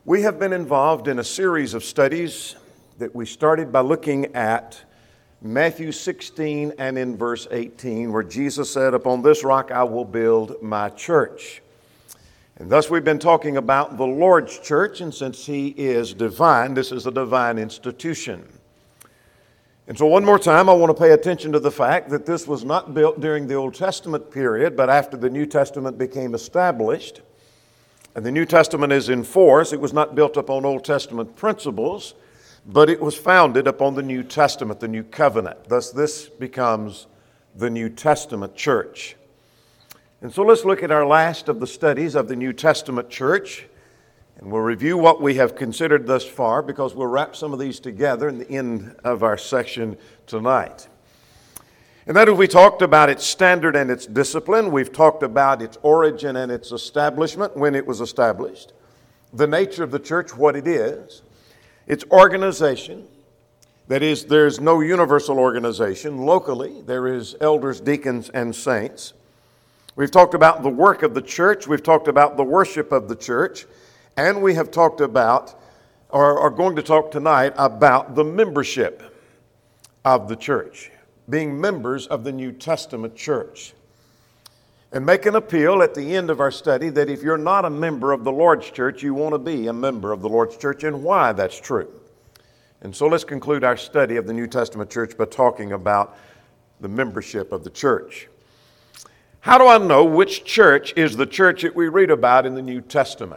We have been involved in a series of studies that we started by looking at Matthew 16 and in verse 18, where Jesus said, "Upon this rock I will build my church." And thus we've been talking about the Lord's church, and since He is divine, this is a divine institution. And so one more time, I want to pay attention to the fact that this was not built during the Old Testament period, but after the New Testament became established. And the New Testament is in force. It was not built upon Old Testament principles, but it was founded upon the New Testament, the New Covenant. Thus, this becomes the New Testament church. And so let's look at our last of the studies of the New Testament church, and we'll review what we have considered thus far, because we'll wrap some of these together in the end of our section tonight. And that is, we talked about its standard and its discipline. We've talked about its origin and its establishment, when it was established. The nature of the church, what it is. Its organization. That is, there's no universal organization. Locally, there is elders, deacons, and saints. We've talked about the work of the church. We've talked about the worship of the church. And we have talked about, or are going to talk tonight, about the membership of the church. Being members of the New Testament church. And make an appeal at the end of our study that if you're not a member of the Lord's church, you want to be a member of the Lord's church, and why that's true. And so let's conclude our study of the New Testament church by talking about the membership of the church. How do I know which church is the church that we read about in the New Testament?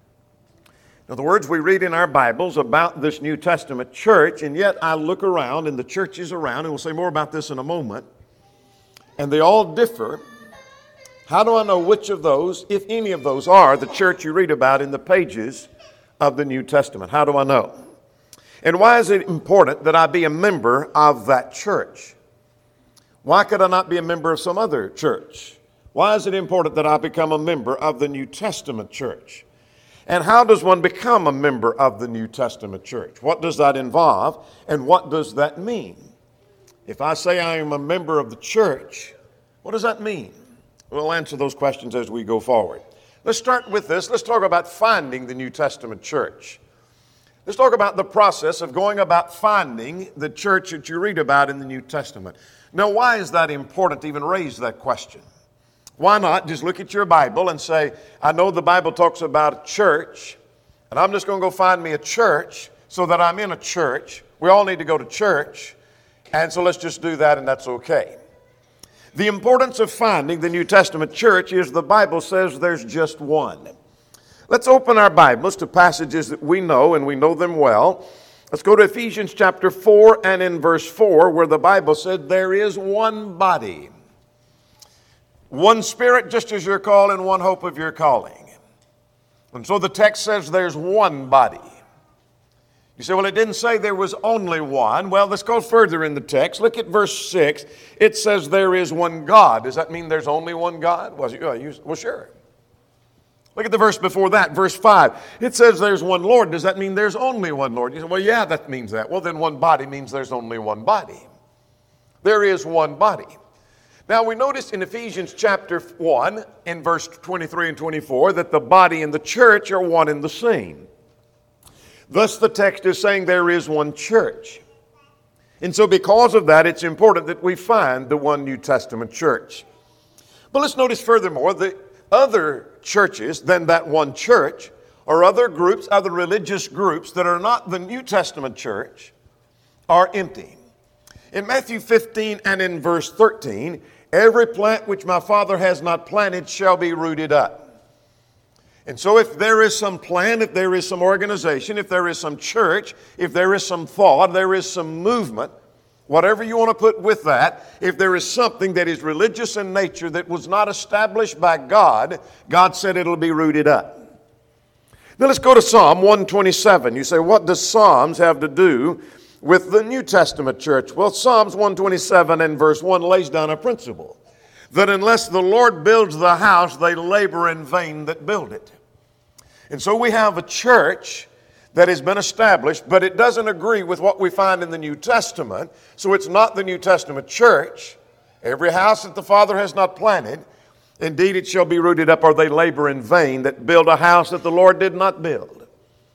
In other words, we read in our Bibles about this New Testament church, and yet I look around and the churches around, and we'll say more about this in a moment, and they all differ. How do I know which of those, if any of those, are the church you read about in the pages of the New Testament? How do I know? And why is it important that I be a member of that church? Why could I not be a member of some other church? Why is it important that I become a member of the New Testament church? And how does one become a member of the New Testament church? What does that involve, and what does that mean? If I say I am a member of the church, what does that mean? We'll answer those questions as we go forward. Let's start with this. Let's talk about finding the New Testament church. Let's talk about the process of going about finding the church that you read about in the New Testament. Now, why is that important to even raise that question? Why not just look at your Bible and say, I know the Bible talks about a church, and I'm just going to go find me a church so that I'm in a church. We all need to go to church, and so let's just do that, and that's okay. The importance of finding the New Testament church is the Bible says there's just one. Let's open our Bibles to passages that we know, and we know them well. Let's go to Ephesians chapter 4 and in verse 4, where the Bible said there is one body. One Spirit, just as you're called, and one hope of your calling. And so the text says there's one body. You say, well, it didn't say there was only one. Well, let's go further in the text. Look at verse 6. It says there is one God. Does that mean there's only one God? Well, sure. Look at the verse before that, verse 5. It says there's one Lord. Does that mean there's only one Lord? You say, well, yeah, that means that. Well, then one body means there's only one body. There is one body. Now, we notice in Ephesians chapter 1, in verse 23 and 24, that the body and the church are one and the same. Thus, the text is saying there is one church. And so because of that, it's important that we find the one New Testament church. But let's notice furthermore, the other churches than that one church, or other groups, other religious groups that are not the New Testament church, are empty. In Matthew 15 and in verse 13, every plant which my Father has not planted shall be rooted up. And so if there is some plan, if there is some organization, if there is some church, if there is some thought, there is some movement, whatever you want to put with that, if there is something that is religious in nature that was not established by God, God said it'll be rooted up. Now let's go to Psalm 127. You say, what does Psalms have to do with the New Testament church? Well, Psalms 127 and verse 1 lays down a principle that unless the Lord builds the house, they labor in vain that build it. And so we have a church that has been established, but it doesn't agree with what we find in the New Testament, so it's not the New Testament church. Every house that the Father has not planted, indeed it shall be rooted up, or they labor in vain that build a house that the Lord did not build.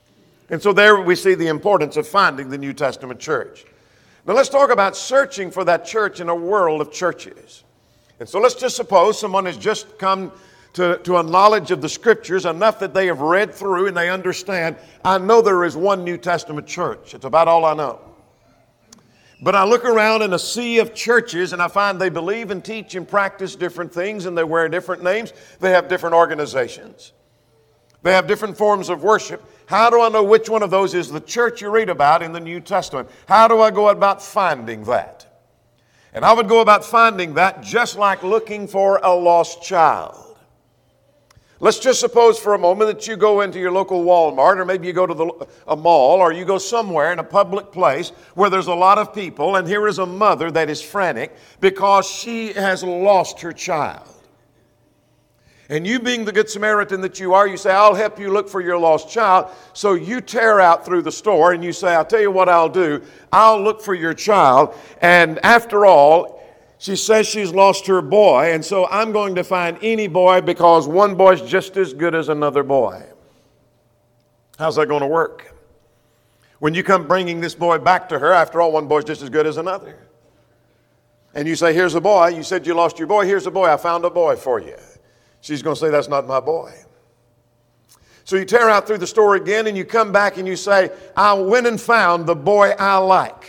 And so there we see the importance of finding the New Testament church. Now let's talk about searching for that church in a world of churches. And so let's just suppose someone has just come to a knowledge of the Scriptures enough that they have read through and they understand, I know there is one New Testament church. It's about all I know. But I look around in a sea of churches and I find they believe and teach and practice different things, and they wear different names. They have different organizations. They have different forms of worship. How do I know which one of those is the church you read about in the New Testament? How do I go about finding that? And I would go about finding that just like looking for a lost child. Let's just suppose for a moment that you go into your local Walmart, or maybe you go to a mall, or you go somewhere in a public place where there's a lot of people, and here is a mother that is frantic because she has lost her child. And you, being the Good Samaritan that you are, you say, I'll help you look for your lost child. So you tear out through the store and you say, I'll tell you what I'll do. I'll look for your child. And after all, she says she's lost her boy, and so I'm going to find any boy because one boy's just as good as another boy. How's that going to work? When you come bringing this boy back to her, after all, one boy's just as good as another. And you say, here's a boy. You said you lost your boy. Here's a boy. I found a boy for you. She's going to say, that's not my boy. So you tear out through the store again and you come back and you say, I went and found the boy I like.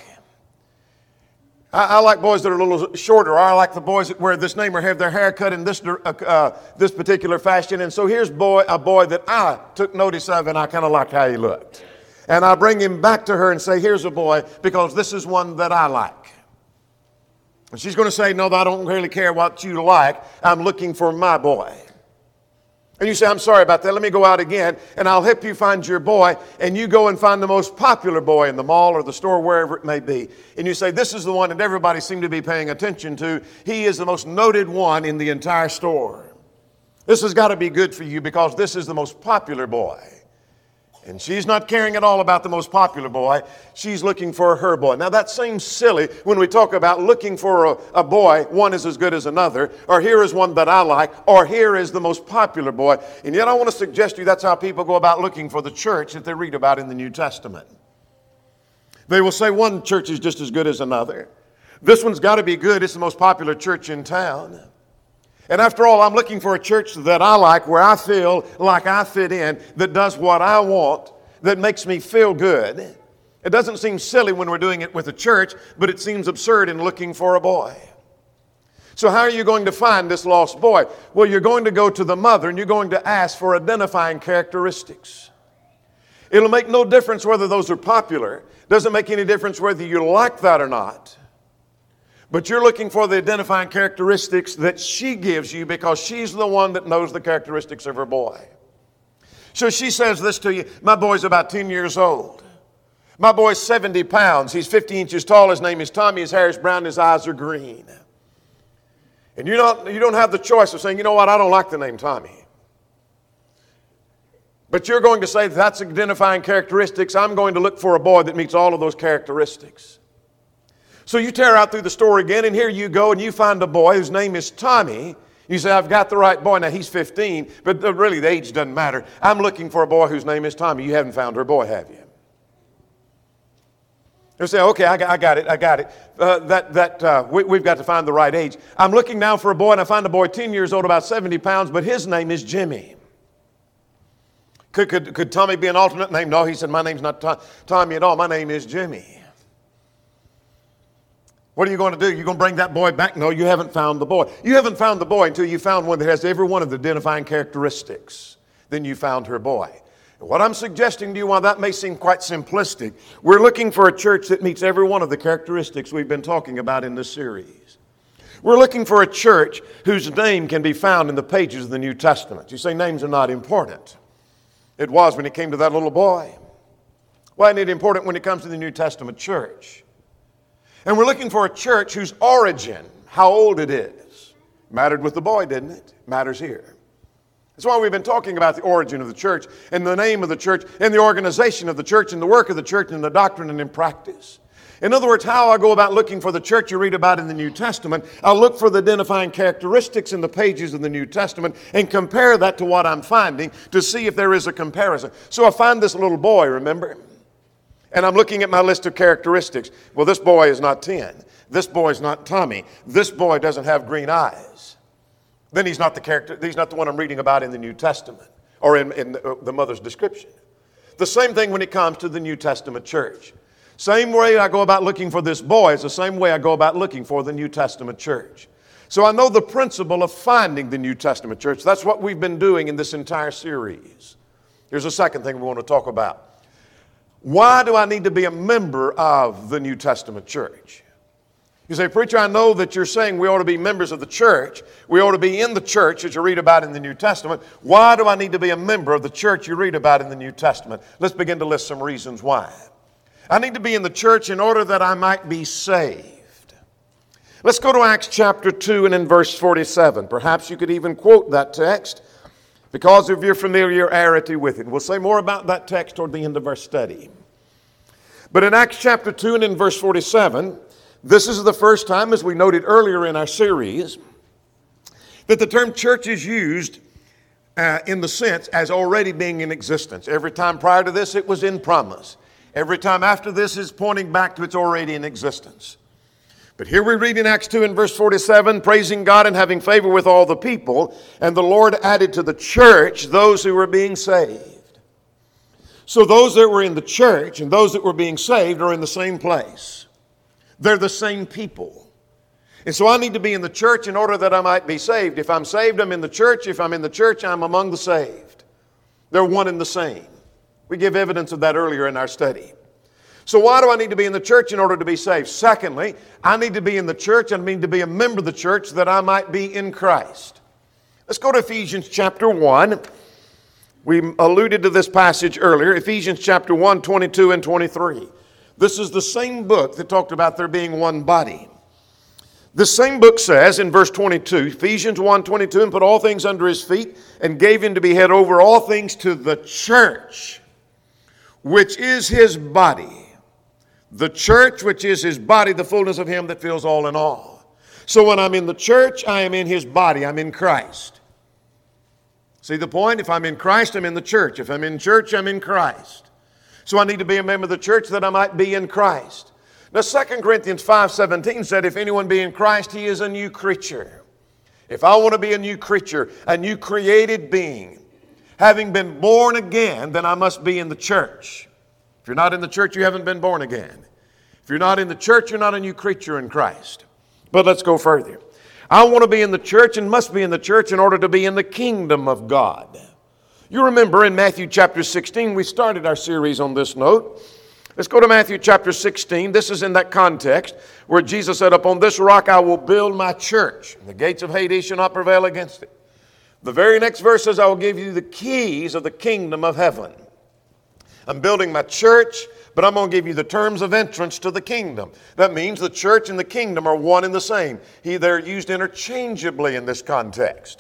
I like boys that are a little shorter, or I like the boys that wear this name or have their hair cut in this particular fashion. And so here's a boy that I took notice of and I kind of liked how he looked. And I bring him back to her and say, here's a boy because this is one that I like. And she's going to say, no, I don't really care what you like. I'm looking for my boy. And you say, I'm sorry about that. Let me go out again and I'll help you find your boy. And you go and find the most popular boy in the mall or the store, wherever it may be. And you say, this is the one that everybody seemed to be paying attention to. He is the most noted one in the entire store. This has got to be good for you because this is the most popular boy. And she's not caring at all about the most popular boy. She's looking for her boy. Now that seems silly when we talk about looking for a boy, one is as good as another, or here is one that I like, or here is the most popular boy. And yet I want to suggest to you that's how people go about looking for the church that they read about in the New Testament. They will say one church is just as good as another. This one's got to be good. It's the most popular church in town. And after all, I'm looking for a church that I like, where I feel like I fit in, that does what I want, that makes me feel good. It doesn't seem silly when we're doing it with a church, but it seems absurd in looking for a boy. So how are you going to find this lost boy? Well, you're going to go to the mother and you're going to ask for identifying characteristics. It'll make no difference whether those are popular. Doesn't make any difference whether you like that or not. But you're looking for the identifying characteristics that she gives you because she's the one that knows the characteristics of her boy. So she says this to you, my boy's about 10 years old. My boy's 70 pounds. He's 50 inches tall. His name is Tommy. His hair is brown. His eyes are green. And you don't have the choice of saying, you know what, I don't like the name Tommy. But you're going to say that's identifying characteristics. I'm going to look for a boy that meets all of those characteristics. So you tear out through the store again, and here you go, and you find a boy whose name is Tommy. You say, I've got the right boy. Now, he's 15, but really the age doesn't matter. I'm looking for a boy whose name is Tommy. You haven't found her boy, have you? You say, okay, I got it. We've got to find the right age. I'm looking now for a boy, and I find a boy 10 years old, about 70 pounds, but his name is Jimmy. Could Tommy be an alternate name? No, he said, my name's not Tommy at all. My name is Jimmy. What are you going to do? You're going to bring that boy back? No, you haven't found the boy. You haven't found the boy until you found one that has every one of the identifying characteristics. Then you found her boy. What I'm suggesting to you, while that may seem quite simplistic, we're looking for a church that meets every one of the characteristics we've been talking about in this series. We're looking for a church whose name can be found in the pages of the New Testament. You say names are not important. It was when it came to that little boy. Why isn't it important when it comes to the New Testament church? And we're looking for a church whose origin, how old it is, mattered with the boy, didn't it? Matters here. That's why we've been talking about the origin of the church and the name of the church and the organization of the church and the work of the church and the doctrine and in practice. In other words, how I go about looking for the church you read about in the New Testament, I'll look for the identifying characteristics in the pages of the New Testament and compare that to what I'm finding to see if there is a comparison. So I find this little boy, remember? And I'm looking at my list of characteristics. Well, this boy is not 10. This boy is not Tommy. This boy doesn't have green eyes. Then he's not the one I'm reading about in the New Testament or in the mother's description. The same thing when it comes to the New Testament church. Same way I go about looking for this boy is the same way I go about looking for the New Testament church. So I know the principle of finding the New Testament church. That's what we've been doing in this entire series. Here's a second thing we want to talk about. Why do I need to be a member of the New Testament church? You say, preacher, I know that you're saying we ought to be members of the church. We ought to be in the church as you read about in the New Testament. Why do I need to be a member of the church you read about in the New Testament? Let's begin to list some reasons why. I need to be in the church in order that I might be saved. Let's go to Acts chapter 2 and in verse 47. Perhaps you could even quote that text because of your familiarity with it. We'll say more about that text toward the end of our study. But in Acts chapter 2 and in verse 47, this is the first time, as we noted earlier in our series, that the term church is used in the sense as already being in existence. Every time prior to this, it was in promise. Every time after this is pointing back to it's already in existence. But here we read in Acts 2 and verse 47, praising God and having favor with all the people, and the Lord added to the church those who were being saved. So those that were in the church and those that were being saved are in the same place. They're the same people. And so I need to be in the church in order that I might be saved. If I'm saved, I'm in the church. If I'm in the church, I'm among the saved. They're one and the same. We give evidence of that earlier in our study. So why do I need to be in the church in order to be saved? Secondly, I need to be in the church. I need to be a member of the church that I might be in Christ. Let's go to Ephesians chapter 1. We alluded to this passage earlier. Ephesians chapter 1, 22 and 23. This is the same book that talked about there being one body. This same book says in verse 22, Ephesians 1, 22, and put all things under his feet and gave him to be head over all things to the church, which is his body. The church, which is his body, the fullness of him that fills all in all. So when I'm in the church, I am in his body. I'm in Christ. See the point? If I'm in Christ, I'm in the church. If I'm in church, I'm in Christ. So I need to be a member of the church that I might be in Christ. Now 2 Corinthians 5:17 said, if anyone be in Christ, he is a new creature. If I want to be a new creature, a new created being, having been born again, then I must be in the church. If you're not in the church, you haven't been born again. If you're not in the church, you're not a new creature in Christ. But let's go further. I want to be in the church and must be in the church in order to be in the kingdom of God. You remember in Matthew chapter 16, we started our series on this note. Let's go to Matthew chapter 16. This is in that context where Jesus said, upon this rock I will build my church. The gates of Hades shall not prevail against it. The very next verse says, I will give you the keys of the kingdom of heaven. I'm building my church, but I'm going to give you the terms of entrance to the kingdom. That means the church and the kingdom are one and the same. They're used interchangeably in this context.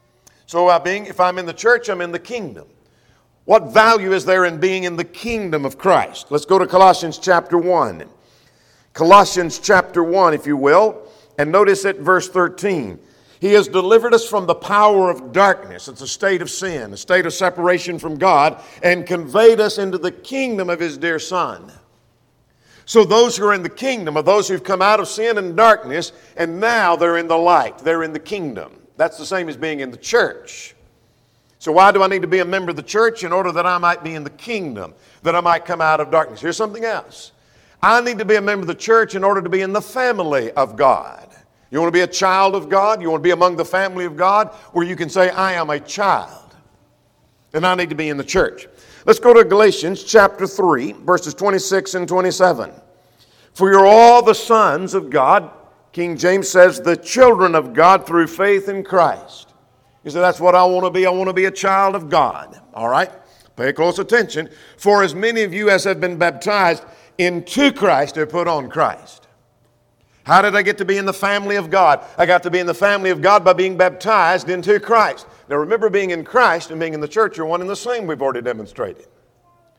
So if I'm in the church, I'm in the kingdom. What value is there in being in the kingdom of Christ? Let's go to Colossians chapter 1. Colossians chapter 1, if you will, and notice at verse 13. He has delivered us from the power of darkness. It's a state of sin, a state of separation from God, and conveyed us into the kingdom of his dear Son. So those who are in the kingdom are those who've come out of sin and darkness, and now they're in the light. They're in the kingdom. That's the same as being in the church. So why do I need to be a member of the church? In order that I might be in the kingdom, that I might come out of darkness. Here's something else. I need to be a member of the church in order to be in the family of God. You want to be a child of God? You want to be among the family of God where you can say, I am a child. And I need to be in the church. Let's go to Galatians chapter 3, verses 26 and 27. For you're all the sons of God. King James says, the children of God through faith in Christ. You say, that's what I want to be. I want to be a child of God. All right? Pay close attention. For as many of you as have been baptized into Christ have put on Christ. How did I get to be in the family of God? I got to be in the family of God by being baptized into Christ. Now remember, being in Christ and being in the church are one and the same, we've already demonstrated.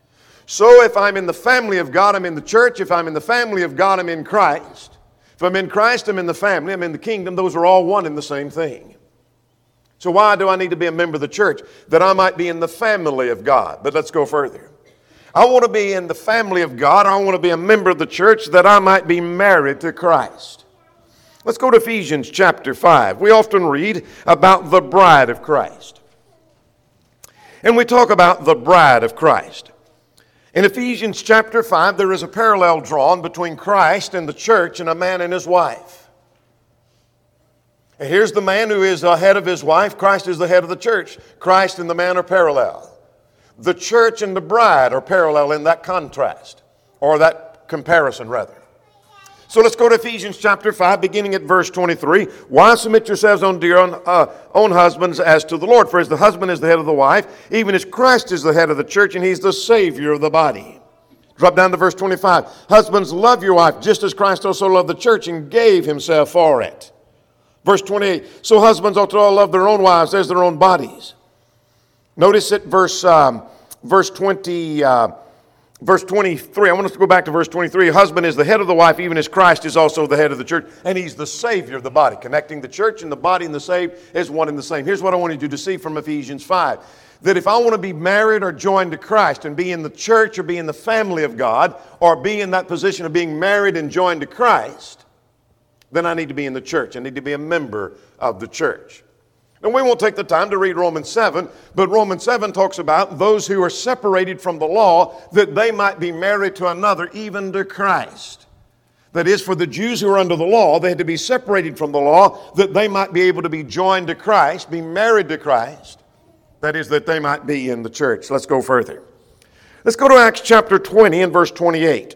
So if I'm in the family of God, I'm in the church. If I'm in the family of God, I'm in Christ. If I'm in Christ, I'm in the family, I'm in the kingdom. Those are all one and the same thing. So why do I need to be a member of the church? That I might be in the family of God. But let's go further. I want to be in the family of God. I want to be a member of the church that I might be married to Christ. Let's go to Ephesians chapter 5. We often read about the bride of Christ. And we talk about the bride of Christ. In Ephesians chapter 5, there is a parallel drawn between Christ and the church and a man and his wife. And here's the man who is the head of his wife. Christ is the head of the church. Christ and the man are parallel. The church and the bride are parallel in that contrast, or that comparison rather. So let's go to Ephesians chapter 5, beginning at verse 23. Wives, submit yourselves unto your own husbands as to the Lord. For as the husband is the head of the wife, even as Christ is the head of the church, and he's the Savior of the body. Drop down to verse 25. Husbands, love your wife, just as Christ also loved the church and gave himself for it. Verse 28. So husbands ought to all love their own wives as their own bodies. Notice at verse 23. I want us to go back to verse 23. A husband is the head of the wife, even as Christ is also the head of the church, and he's the Savior of the body. Connecting the church and the body and the saved is one and the same. Here's what I wanted you to see from Ephesians 5. That if I want to be married or joined to Christ and be in the church or be in the family of God or be in that position of being married and joined to Christ, then I need to be in the church. I need to be a member of the church. And we won't take the time to read Romans 7, but Romans 7 talks about those who are separated from the law, that they might be married to another, even to Christ. That is, for the Jews who are under the law, they had to be separated from the law, that they might be able to be joined to Christ, be married to Christ. That is, that they might be in the church. Let's go further. Let's go to Acts chapter 20 and verse 28.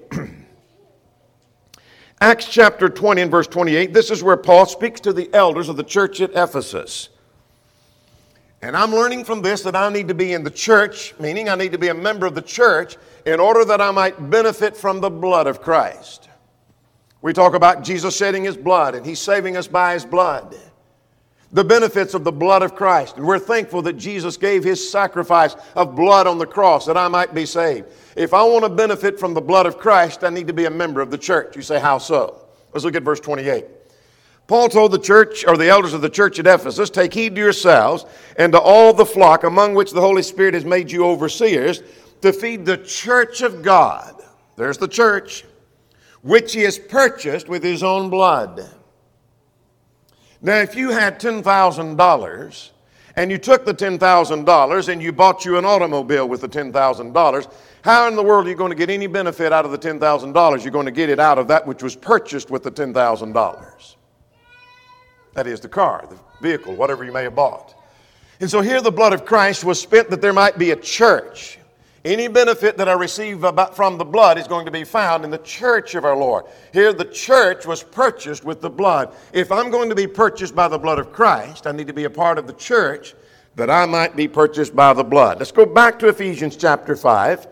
Acts chapter 20 and verse 28, this is where Paul speaks to the elders of the church at Ephesus. And I'm learning from this that I need to be in the church, meaning I need to be a member of the church in order that I might benefit from the blood of Christ. We talk about Jesus shedding his blood and he's saving us by his blood. The benefits of the blood of Christ. And we're thankful that Jesus gave his sacrifice of blood on the cross that I might be saved. If I want to benefit from the blood of Christ, I need to be a member of the church. You say, how so? Let's look at verse 28. Paul told the church, or the elders of the church at Ephesus, take heed to yourselves and to all the flock among which the Holy Spirit has made you overseers, to feed the church of God. There's the church, which he has purchased with his own blood. Now, if you had $10,000 and you took the $10,000 and you bought you an automobile with the $10,000, how in the world are you going to get any benefit out of the $10,000? You're going to get it out of that which was purchased with the $10,000. That is the car, the vehicle, whatever you may have bought. And so here the blood of Christ was spent that there might be a church. Any benefit that I receive from the blood is going to be found in the church of our Lord. Here the church was purchased with the blood. If I'm going to be purchased by the blood of Christ, I need to be a part of the church that I might be purchased by the blood. Let's go back to Ephesians chapter 5.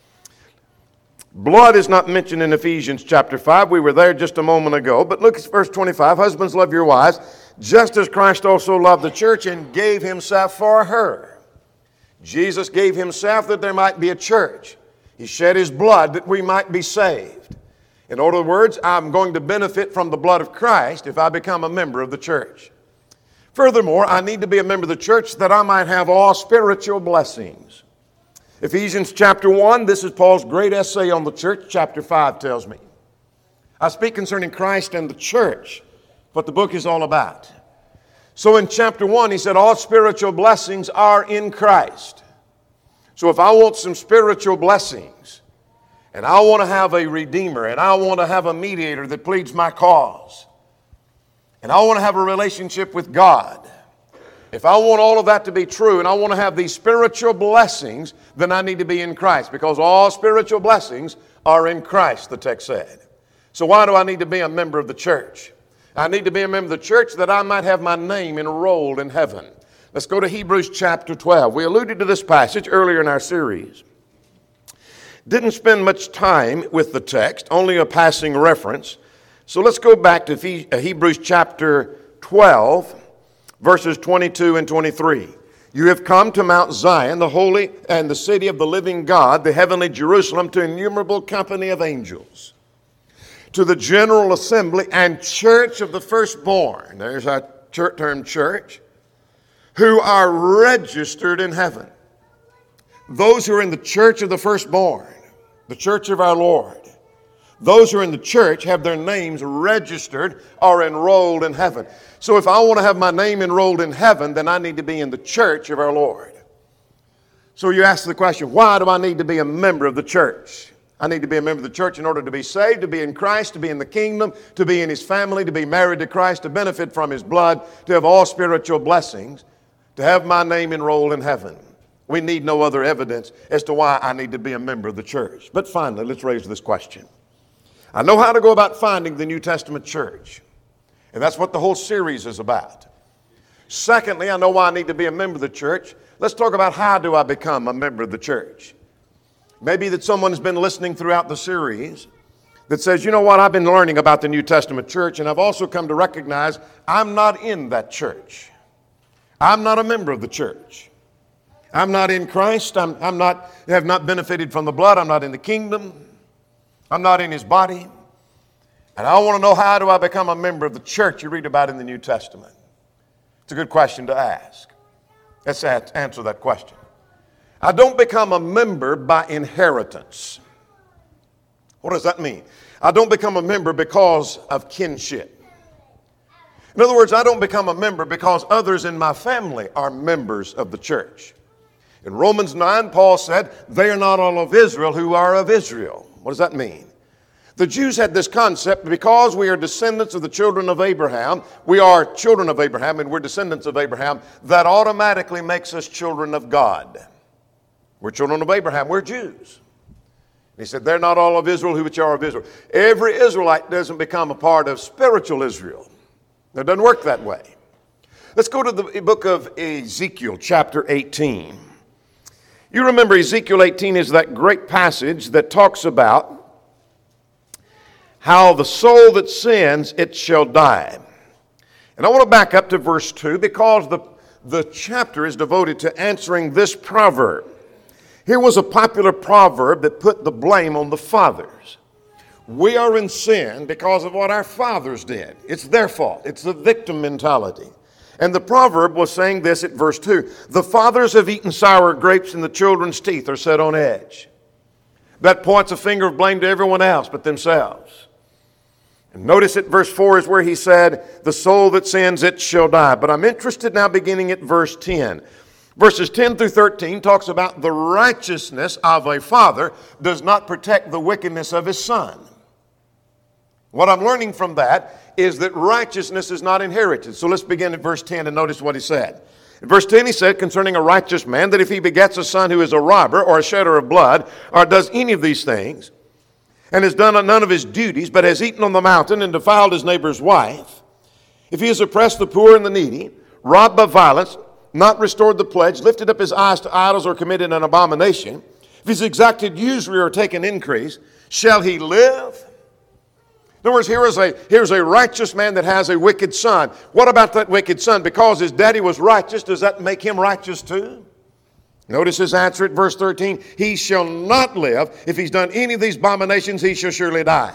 Blood is not mentioned in Ephesians chapter 5. We were there just a moment ago. But look at verse 25. Husbands, love your wives, just as Christ also loved the church and gave himself for her. Jesus gave himself that there might be a church. He shed his blood that we might be saved. In other words, I'm going to benefit from the blood of Christ if I become a member of the church. Furthermore, I need to be a member of the church that I might have all spiritual blessings. Ephesians chapter 1, this is Paul's great essay on the church. Chapter 5 tells me. I speak concerning Christ and the church, what the book is all about. So in chapter 1, he said, all spiritual blessings are in Christ. So if I want some spiritual blessings, and I want to have a redeemer, and I want to have a mediator that pleads my cause, and I want to have a relationship with God, if I want all of that to be true and I want to have these spiritual blessings, then I need to be in Christ, because all spiritual blessings are in Christ, the text said. So why do I need to be a member of the church? I need to be a member of the church that I might have my name enrolled in heaven. Let's go to Hebrews chapter 12. We alluded to this passage earlier in our series. Didn't spend much time with the text, only a passing reference. So let's go back to Hebrews chapter 12. Verses 22 and 23. You have come to Mount Zion, the holy and the city of the living God, the heavenly Jerusalem, to innumerable company of angels, to the general assembly and church of the firstborn. There's our term church, who are registered in heaven. Those who are in the church of the firstborn, the church of our Lord, those who are in the church have their names registered or enrolled in heaven. So if I want to have my name enrolled in heaven, then I need to be in the church of our Lord. So you ask the question, why do I need to be a member of the church? I need to be a member of the church in order to be saved, to be in Christ, to be in the kingdom, to be in His family, to be married to Christ, to benefit from His blood, to have all spiritual blessings, to have my name enrolled in heaven. We need no other evidence as to why I need to be a member of the church. But finally, let's raise this question. I know how to go about finding the New Testament church, and that's what the whole series is about. Secondly, I know why I need to be a member of the church. Let's talk about how do I become a member of the church. Maybe that someone has been listening throughout the series that says, you know what, I've been learning about the New Testament church, and I've also come to recognize I'm not in that church. I'm not a member of the church. I'm not in Christ. have not benefited from the blood. I'm not in the kingdom. I'm not in His body. And I want to know, how do I become a member of the church you read about in the New Testament? It's a good question to ask. Let's answer that question. I don't become a member by inheritance. What does that mean? I don't become a member because of kinship. In other words, I don't become a member because others in my family are members of the church. In Romans 9, Paul said, they are not all of Israel who are of Israel. What does that mean? The Jews had this concept, because we are descendants of the children of Abraham, we are children of Abraham and we're descendants of Abraham, that automatically makes us children of God. We're children of Abraham, we're Jews. And he said, they're not all of Israel which are of Israel. Every Israelite doesn't become a part of spiritual Israel. It doesn't work that way. Let's go to the book of Ezekiel, chapter 18. You remember Ezekiel 18 is that great passage that talks about how the soul that sins, it shall die. And I want to back up to verse 2 because the chapter is devoted to answering this proverb. Here was a popular proverb that put the blame on the fathers. We are in sin because of what our fathers did. It's their fault. It's the victim mentality. And the proverb was saying this at verse 2. The fathers have eaten sour grapes and the children's teeth are set on edge. That points a finger of blame to everyone else but themselves. And notice at verse 4 is where he said, the soul that sins, it shall die. But I'm interested now beginning at verse 10. Verses 10 through 13 talks about the righteousness of a father does not protect the wickedness of his son. What I'm learning from that is that righteousness is not inherited. So let's begin at verse 10 and notice what he said. In verse 10 he said concerning a righteous man that if he begets a son who is a robber or a shedder of blood or does any of these things and has done none of his duties but has eaten on the mountain and defiled his neighbor's wife, if he has oppressed the poor and the needy, robbed by violence, not restored the pledge, lifted up his eyes to idols or committed an abomination, if he's exacted usury or taken increase, shall he live? In other words, here's a righteous man that has a wicked son. What about that wicked son? Because his daddy was righteous, does that make him righteous too? Notice his answer at verse 13. He shall not live. If he's done any of these abominations, he shall surely die.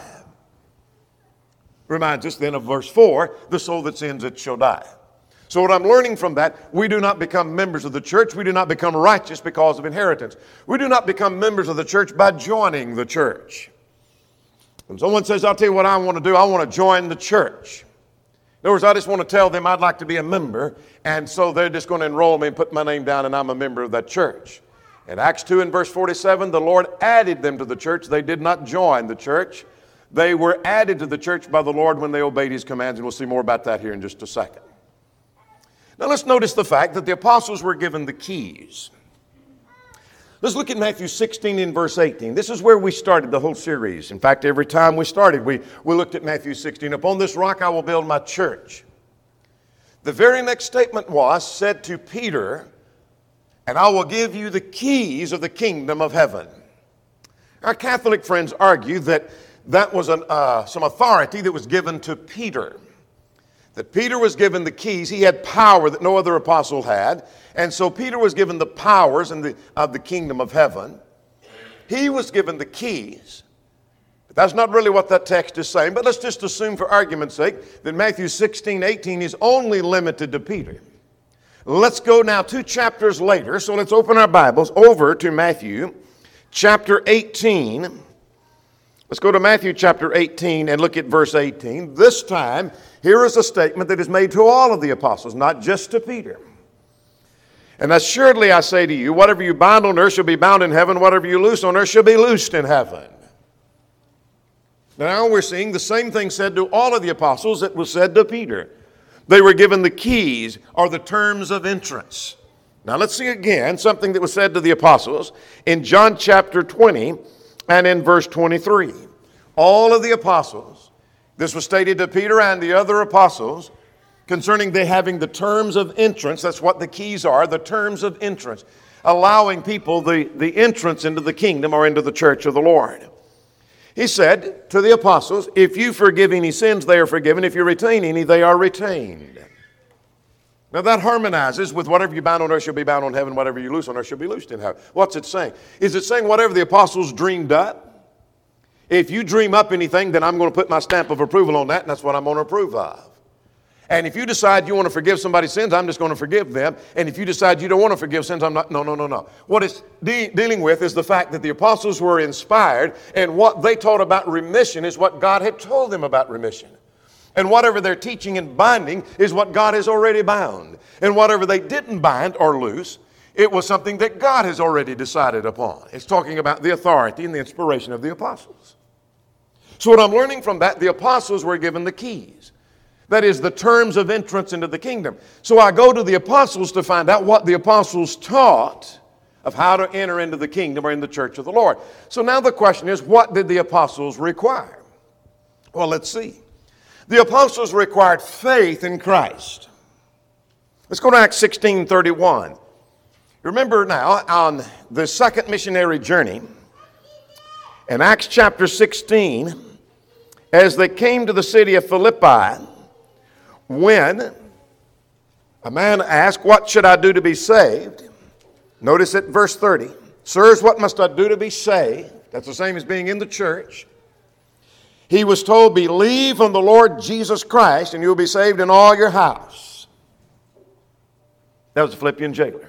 Reminds us then of verse 4, the soul that sins, it shall die. So what I'm learning from that, we do not become members of the church. We do not become righteous because of inheritance. We do not become members of the church by joining the church. When someone says, I'll tell you what I want to do, I want to join the church. In other words, I just want to tell them I'd like to be a member, and so they're just going to enroll me and put my name down, and I'm a member of that church. In Acts 2 and verse 47, the Lord added them to the church. They did not join the church. They were added to the church by the Lord when they obeyed His commands, and we'll see more about that here in just a second. Now let's notice the fact that the apostles were given the keys. Let's look at Matthew 16 and verse 18. This is where we started the whole series. In fact, every time we started, we looked at Matthew 16. Upon this rock I will build my church. The very next statement was said to Peter, and I will give you the keys of the kingdom of heaven. Our Catholic friends argue that was some authority that was given to Peter. that Peter was given the keys. He had power that no other apostle had. And so Peter was given the powers of the kingdom of heaven. He was given the keys. But that's not really what that text is saying. But let's just assume for argument's sake that Matthew 16:18 is only limited to Peter. Let's go now 2 chapters later. So let's open our Bibles over to Matthew chapter 18. Let's go to Matthew chapter 18 and look at verse 18. This time, here is a statement that is made to all of the apostles, not just to Peter. And assuredly I say to you, whatever you bind on earth shall be bound in heaven, whatever you loose on earth shall be loosed in heaven. Now we're seeing the same thing said to all of the apostles that was said to Peter. They were given the keys or the terms of entrance. Now let's see again something that was said to the apostles in John chapter 20 and in verse 23. All of the apostles, this was stated to Peter and the other apostles, concerning they having the terms of entrance. That's what the keys are, the terms of entrance, allowing people the entrance into the kingdom or into the church of the Lord. He said to the apostles, if you forgive any sins, they are forgiven. If you retain any, they are retained. Now that harmonizes with whatever you bind on earth shall be bound on heaven, whatever you loose on earth shall be loosed in heaven. What's it saying? Is it saying whatever the apostles dreamed up? If you dream up anything, then I'm going to put my stamp of approval on that, and that's what I'm going to approve of. And if you decide you want to forgive somebody's sins, I'm just going to forgive them. And if you decide you don't want to forgive sins, I'm not. No. What it's dealing with is the fact that the apostles were inspired, and what they taught about remission is what God had told them about remission. And whatever they're teaching and binding is what God has already bound. And whatever they didn't bind or loose, it was something that God has already decided upon. It's talking about the authority and the inspiration of the apostles. So what I'm learning from that, the apostles were given the keys. That is, the terms of entrance into the kingdom. So I go to the apostles to find out what the apostles taught of how to enter into the kingdom or in the church of the Lord. So now the question is, what did the apostles require? Well, let's see. The apostles required faith in Christ. Let's go to Acts 16:31. Remember now, on the second missionary journey, in Acts chapter 16, as they came to the city of Philippi, when a man asked, what should I do to be saved? Notice at verse 30, sirs, what must I do to be saved? That's the same as being in the church. He was told, believe on the Lord Jesus Christ and you'll be saved in all your house. That was the Philippian jailer.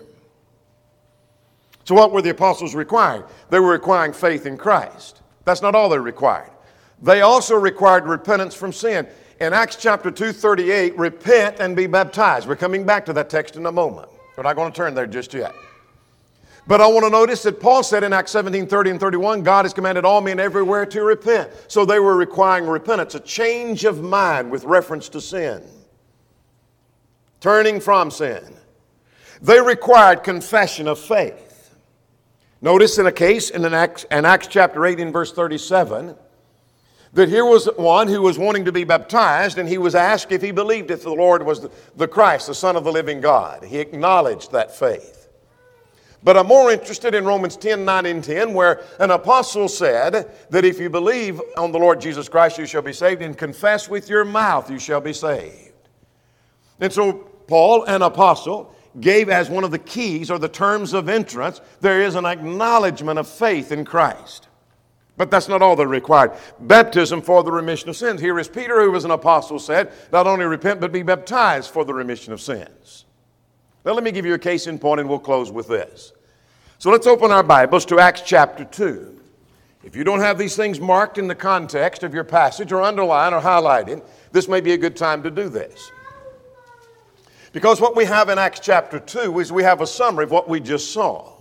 So what were the apostles requiring? They were requiring faith in Christ. That's not all they required. They also required repentance from sin. In Acts chapter 2:38, repent and be baptized. We're coming back to that text in a moment. We're not going to turn there just yet. But I want to notice that Paul said in Acts 17:30 and 31, God has commanded all men everywhere to repent. So they were requiring repentance, a change of mind with reference to sin. Turning from sin. They required confession of faith. Notice in a case in Acts chapter 8 and verse 37, that here was one who was wanting to be baptized, and he was asked if he believed if the Lord was the Christ, the Son of the living God. He acknowledged that faith. But I'm more interested in Romans 10:9 and 10, where an apostle said that if you believe on the Lord Jesus Christ, you shall be saved, and confess with your mouth, you shall be saved. And so Paul, an apostle, gave as one of the keys or the terms of entrance, there is an acknowledgement of faith in Christ. But that's not all that required. Baptism for the remission of sins. Here is Peter, who was an apostle, said, not only repent, but be baptized for the remission of sins. Now let me give you a case in point and we'll close with this. So let's open our Bibles to Acts chapter 2. If you don't have these things marked in the context of your passage or underlined or highlighted, this may be a good time to do this. Because what we have in Acts chapter 2 is we have a summary of what we just saw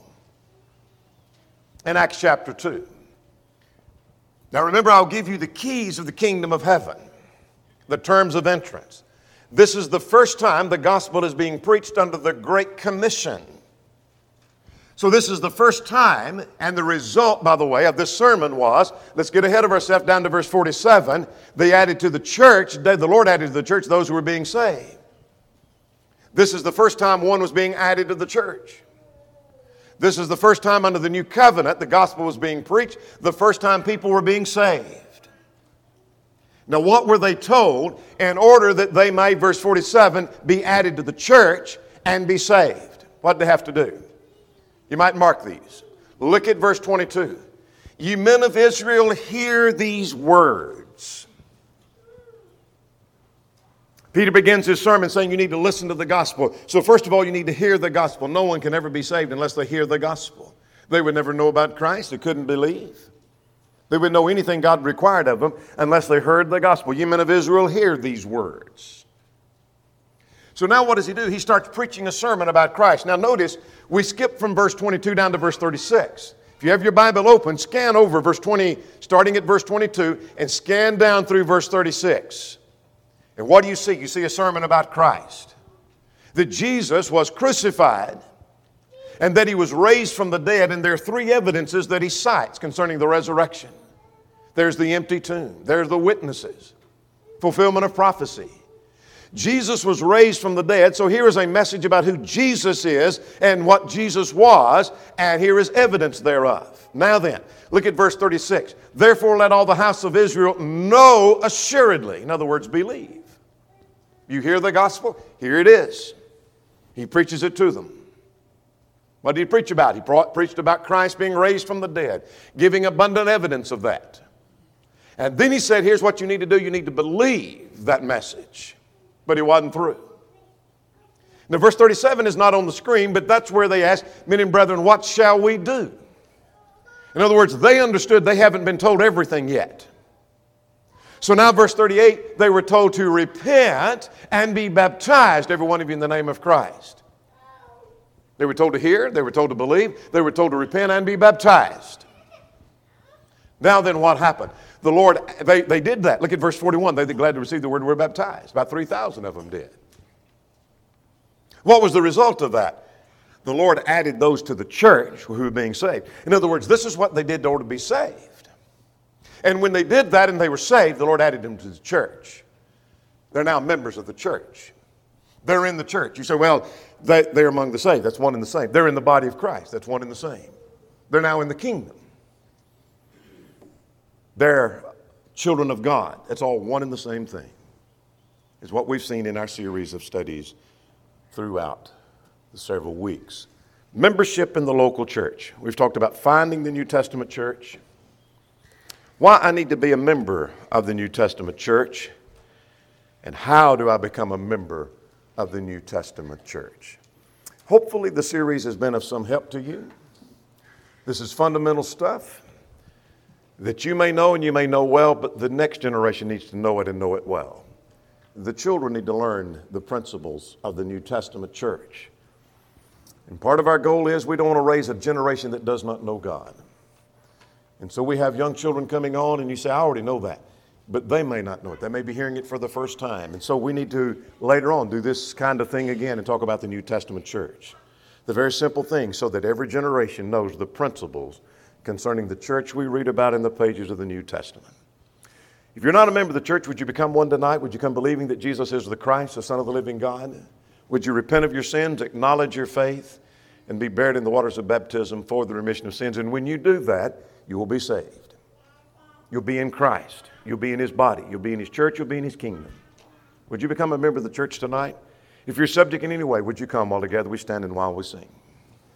in Acts chapter 2. Now remember, I'll give you the keys of the kingdom of heaven, the terms of entrance. This is the first time the gospel is being preached under the Great Commission. So this is the first time, and the result, by the way, of this sermon was, let's get ahead of ourselves down to verse 47, they added to the church, the Lord added to the church those who were being saved. This is the first time one was being added to the church. This is the first time under the new covenant the gospel was being preached, the first time people were being saved. Now, what were they told? In order that they may, verse 47, be added to the church and be saved. What did they have to do? You might mark these. Look at verse 22. Ye men of Israel, hear these words. Peter begins his sermon saying you need to listen to the gospel. So first of all, you need to hear the gospel. No one can ever be saved unless they hear the gospel. They would never know about Christ. They couldn't believe. They wouldn't know anything God required of them unless they heard the gospel. You men of Israel, hear these words. So now what does he do? He starts preaching a sermon about Christ. Now notice, we skip from verse 22 down to verse 36. If you have your Bible open, scan over verse 20, starting at verse 22, and scan down through verse 36. And what do you see? You see a sermon about Christ. That Jesus was crucified and that he was raised from the dead. And there are three evidences that he cites concerning the resurrection. There's the empty tomb. There's the witnesses. Fulfillment of prophecy. Jesus was raised from the dead. So here is a message about who Jesus is and what Jesus was. And here is evidence thereof. Now then, look at verse 36. Therefore let all the house of Israel know assuredly. In other words, believe. You hear the gospel? Here it is. He preaches it to them. What did he preach about? He preached about Christ being raised from the dead, giving abundant evidence of that. And then he said, here's what you need to do. You need to believe that message. But he wasn't through. Now, verse 37 is not on the screen, but that's where they asked, men and brethren, what shall we do? In other words, they understood they haven't been told everything yet. So now verse 38, they were told to repent and be baptized, every one of you, in the name of Christ. They were told to hear, they were told to believe, they were told to repent and be baptized. Now then, what happened? The Lord, they did that. Look at verse 41. They glad to receive the word and were baptized. About 3,000 of them did. What was the result of that? The Lord added those to the church who were being saved. In other words, this is what they did in order to be saved. And when they did that and they were saved, the Lord added them to the church. They're now members of the church. They're in the church. You say, well, they're among the saved. That's one and the same. They're in the body of Christ. That's one and the same. They're now in the kingdom. They're children of God. That's all one and the same thing. Is what we've seen in our series of studies throughout the several weeks. Membership in the local church. We've talked about finding the New Testament church. Why I need to be a member of the New Testament church, and how do I become a member of the New Testament church. Hopefully the series has been of some help to you. This is fundamental stuff that you may know and you may know well, but the next generation needs to know it and know it well. The children need to learn the principles of the New Testament church. And part of our goal is we don't want to raise a generation that does not know God. And so we have young children coming on, and you say, I already know that. But they may not know it. They may be hearing it for the first time. And so we need to, later on, do this kind of thing again and talk about the New Testament church. The very simple thing, so that every generation knows the principles concerning the church we read about in the pages of the New Testament. If you're not a member of the church, would you become one tonight? Would you come believing that Jesus is the Christ, the Son of the living God? Would you repent of your sins, acknowledge your faith, and be buried in the waters of baptism for the remission of sins? And when you do that, you will be saved. You'll be in Christ. You'll be in His body. You'll be in His church. You'll be in His kingdom. Would you become a member of the church tonight? If you're subject in any way, would you come while together we stand and while we sing?